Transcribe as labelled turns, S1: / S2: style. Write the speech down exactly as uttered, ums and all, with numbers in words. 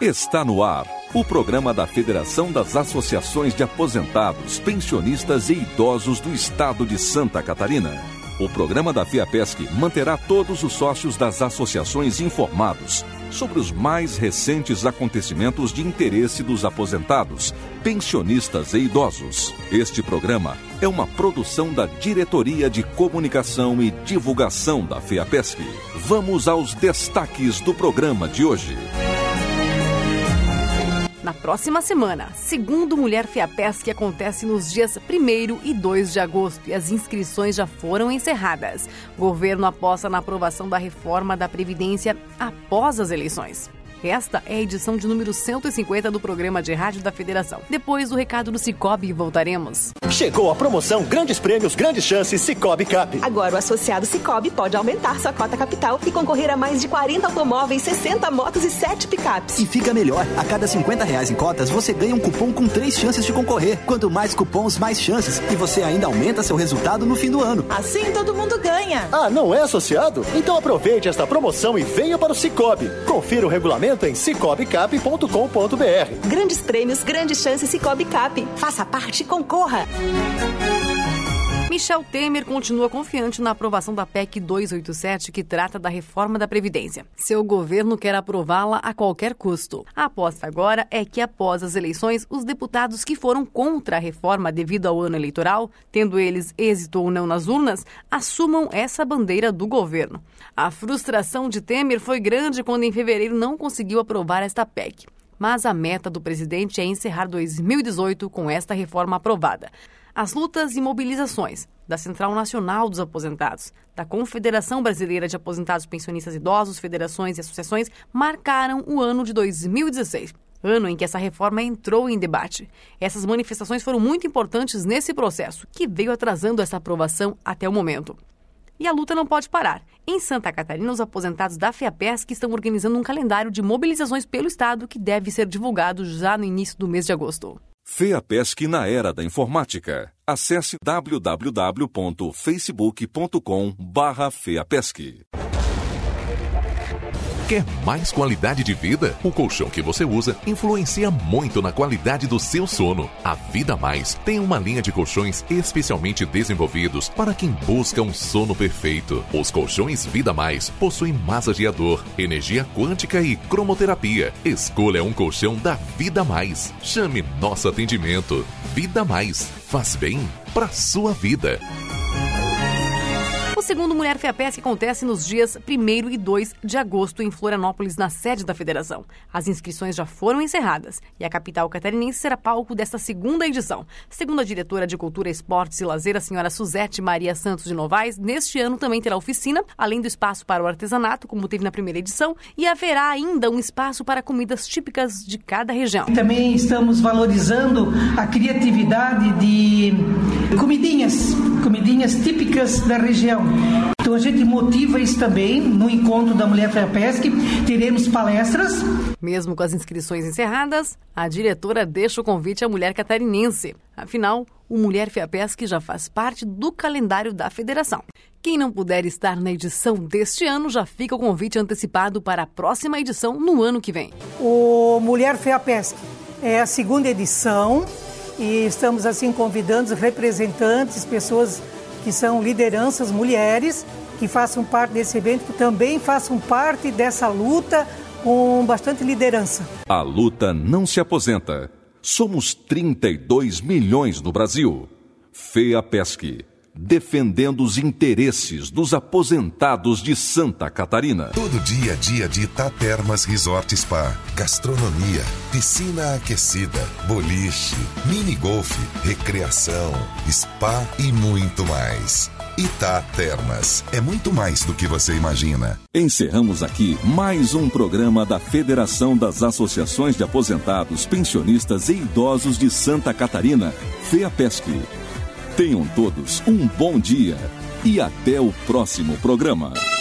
S1: Está no ar o programa da Federação das Associações de Aposentados, Pensionistas e Idosos do Estado de Santa Catarina. O programa da FEAPESC manterá todos os sócios das associações informados sobre os mais recentes acontecimentos de interesse dos aposentados, pensionistas e idosos. Este programa é uma produção da Diretoria de Comunicação e Divulgação da FEAPESC. Vamos aos destaques do programa de hoje.
S2: Na próxima semana, segundo Mulher FEAPESC, acontece nos dias primeiro e dois de agosto e as inscrições já foram encerradas. O governo aposta na aprovação da reforma da Previdência após as eleições. Esta é a edição de número cento e cinquenta do programa de rádio da Federação. Depois do recado do Cicobi, voltaremos.
S3: Chegou a promoção Grandes Prêmios, Grandes Chances Cicobi Cap.
S4: Agora o associado Cicobi pode aumentar sua cota capital e concorrer a mais de quarenta automóveis, sessenta motos e sete picapes.
S5: E fica melhor, a cada cinquenta reais em cotas você ganha um cupom com três chances de concorrer. Quanto mais cupons, mais chances. E você ainda aumenta seu resultado no fim do ano.
S6: Assim todo mundo ganha.
S3: Ah, não é associado? Então aproveite esta promoção e venha para o Cicobi. Confira o regulamento em cicobi cap ponto com ponto b r.
S4: Grandes prêmios, grandes chances Cicobi Cap. Faça parte e concorra.
S2: Michel Temer continua confiante na aprovação da P E C duzentos e oitenta e sete, que trata da reforma da Previdência. Seu governo quer aprová-la a qualquer custo. A aposta agora é que, após as eleições, os deputados que foram contra a reforma devido ao ano eleitoral, tendo eles êxito ou não nas urnas, assumam essa bandeira do governo. A frustração de Temer foi grande quando, em fevereiro, não conseguiu aprovar esta P E C. Mas a meta do presidente é encerrar dois mil e dezoito com esta reforma aprovada. As lutas e mobilizações da Central Nacional dos Aposentados, da Confederação Brasileira de Aposentados Pensionistas Idosos, federações e associações marcaram o ano de dois mil e dezesseis, ano em que essa reforma entrou em debate. Essas manifestações foram muito importantes nesse processo, que veio atrasando essa aprovação até o momento. E a luta não pode parar. Em Santa Catarina, os aposentados da FEAPESC estão organizando um calendário de mobilizações pelo Estado que deve ser divulgado já no início do mês de agosto.
S1: FEAPESC na era da informática. Acesse w w w ponto facebook ponto com barra FEAPESC.
S7: Quer mais qualidade de vida? O colchão que você usa influencia muito na qualidade do seu sono. A Vida Mais tem uma linha de colchões especialmente desenvolvidos para quem busca um sono perfeito. Os colchões Vida Mais possuem massageador, energia quântica e cromoterapia. Escolha um colchão da Vida Mais. Chame nosso atendimento. Vida Mais. Faz bem para sua vida.
S2: O segundo Mulher FEAPESC acontece nos dias primeiro e dois de agosto em Florianópolis, na sede da Federação. As inscrições já foram encerradas e a capital catarinense será palco desta segunda edição. Segundo a diretora de Cultura, Esportes e Lazer, a senhora Suzete Maria Santos de Novaes, neste ano também terá oficina, além do espaço para o artesanato, como teve na primeira edição, e haverá ainda um espaço para comidas típicas de cada região.
S8: Também estamos valorizando a criatividade de comidinhas, comidinhas típicas da região. Então a gente motiva isso também no encontro da Mulher FEAPESC. Teremos palestras.
S2: Mesmo com as inscrições encerradas, a diretora deixa o convite à mulher catarinense. Afinal, o Mulher FEAPESC já faz parte do calendário da Federação. Quem não puder estar na edição deste ano, já fica o convite antecipado para a próxima edição no ano que vem.
S9: O Mulher FEAPESC é a segunda edição e estamos assim convidando representantes, pessoas que são lideranças, mulheres, que façam parte desse evento, que também façam parte dessa luta com bastante liderança.
S1: A luta não se aposenta. Somos trinta e dois milhões no Brasil. FEAPESC, defendendo os interesses dos aposentados de Santa Catarina.
S10: Todo dia a dia de Itatermas Resort Spa. Gastronomia, piscina aquecida, boliche, mini golfe, recreação, spa e muito mais. Itatermas é muito mais do que você imagina.
S1: Encerramos aqui mais um programa da Federação das Associações de Aposentados, Pensionistas e Idosos de Santa Catarina, FEAPESC. Tenham todos um bom dia e até o próximo programa.